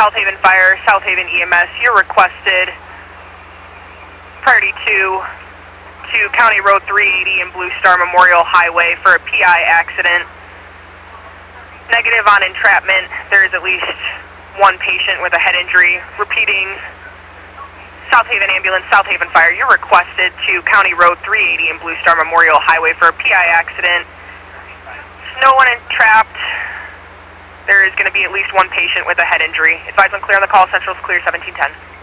South Haven Fire, South Haven EMS, you're requested priority 2 to County Road 380 and Blue Star Memorial Highway for a PI accident. Negative on entrapment. There is at least one patient with a head injury. Repeating, South Haven Ambulance, South Haven Fire, you're requested to County Road 380 and Blue Star Memorial Highway for a PI accident. No one entrapped. There is going to be at least one patient with a head injury. Advise on clear on the call. Central's clear 1710.